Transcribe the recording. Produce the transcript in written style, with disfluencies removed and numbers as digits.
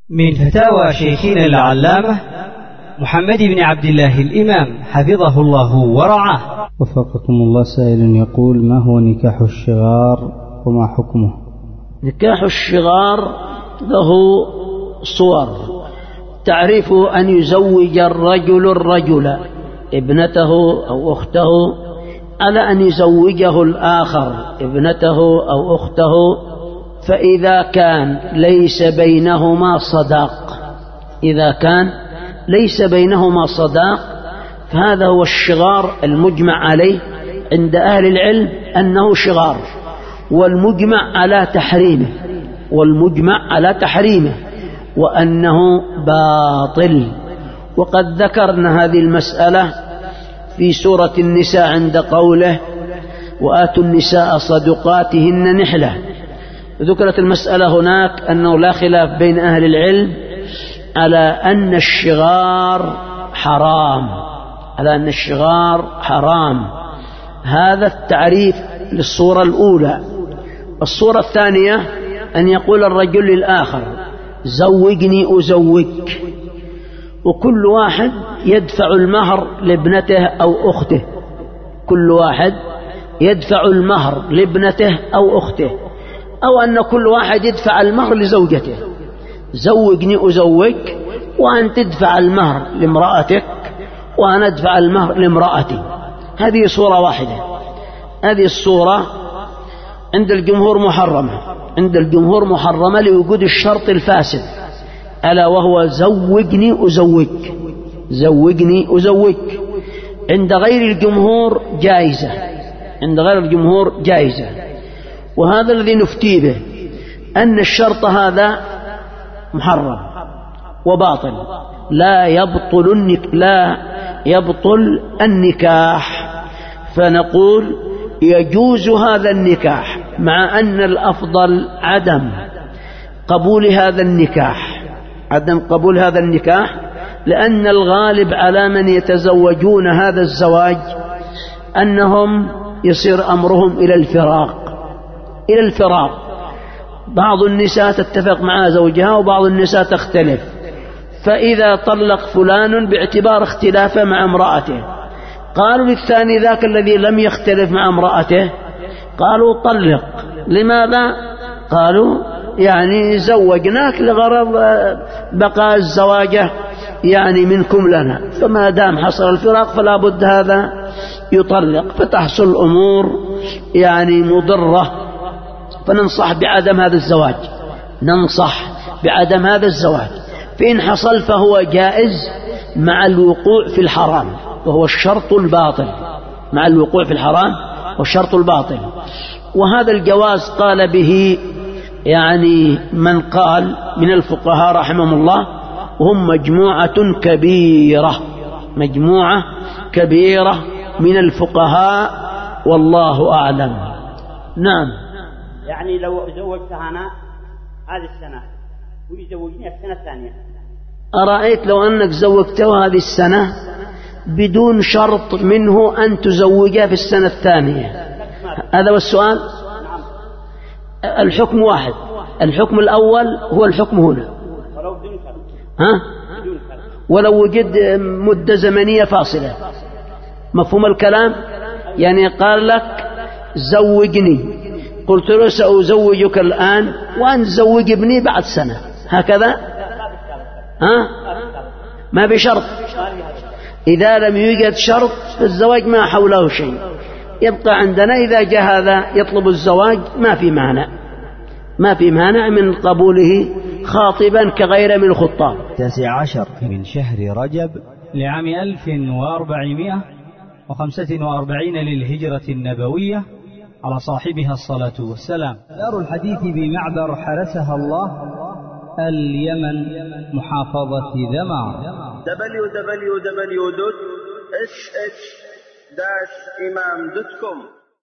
من فتاوى شيخنا العلامة محمد بن عبد الله الإمام حفظه الله ورعاه. وفقكم الله. سائل يقول: ما هو نكاح الشغار وما حكمه؟ نكاح الشغار له صور. تعرف أن يزوج الرجل ابنته أو أخته على أن يزوجه الآخر ابنته أو أخته، فإذا كان ليس بينهما صداق فهذا هو الشغار المجمع عليه عند أهل العلم أنه شغار، والمجمع على تحريمه وأنه باطل. وقد ذكرنا هذه المسألة في سورة النساء عند قوله: وآتوا النساء صدقاتهن نحلة. ذكرت المسألة هناك أنه لا خلاف بين أهل العلم على أن الشغار حرام. هذا التعريف للصورة الأولى. الصورة الثانية أن يقول الرجل للآخر: زوجني أزوجك، وكل واحد يدفع المهر لابنته أو أخته، أو أن كل واحد يدفع المهر لزوجته. زوجني أزوجك، وأن تدفع المهر لامرأتك وأنا أدفع المهر لامرأتي. هذه صورة واحدة. هذه الصورة عند الجمهور محرمة لوجود الشرط الفاسد، ألا وهو زوجني أزوجك. عند غير الجمهور جائزة. وهذا الذي نفتي به، أن الشرط هذا محرم وباطل، لا يبطل النكاح. فنقول يجوز هذا النكاح، مع أن الأفضل عدم قبول هذا النكاح، لأن الغالب على من يتزوجون هذا الزواج أنهم يصير أمرهم إلى الفراق. بعض النساء تتفق مع زوجها وبعض النساء تختلف، فإذا طلق فلان باعتبار اختلافه مع امرأته، قالوا للثاني ذاك الذي لم يختلف مع امرأته، قالوا طلق. لماذا؟ قالوا يعني زوجناك لغرض بقاء الزواجة يعني منكم لنا، فما دام حصل الفراق فلا بد هذا يطلق، فتحصل الأمور يعني مضرة. فننصح بعدم هذا الزواج. فإن حصل فهو جائز مع الوقوع في الحرام، وهو الشرط الباطل. وهذا الجواز قال به يعني من قال من الفقهاء رحمهم الله، وهم مجموعة كبيرة من الفقهاء، والله أعلم. نعم. يعني لو زوجتها أنا هذه السنة ويزوجني السنة الثانية، أرأيت لو أنك زوجته هذه السنة بدون شرط منه أن تزوجها في السنة الثانية، هذا هو السؤال. الحكم واحد. الحكم الأول هو الحكم هنا، ولو وجد مدة زمنية فاصلة. مفهوم الكلام؟ يعني قال لك زوجني، قلت له سأزوجك الآن وأن تزوج ابني بعد سنة، هكذا ما بشرط. إذا لم يوجد شرط فالزواج ما حوله شيء، يبقى عندنا إذا جاء هذا يطلب الزواج ما في مانع من قبوله خاطبا كغيره من الخطاب. 19 من شهر رجب لعام 1445 للهجرة النبوية، على صاحبها الصلاة والسلام. دار الحديث بمعبر حرسها الله، اليمن، محافظة ذمار. www.sh-imam.com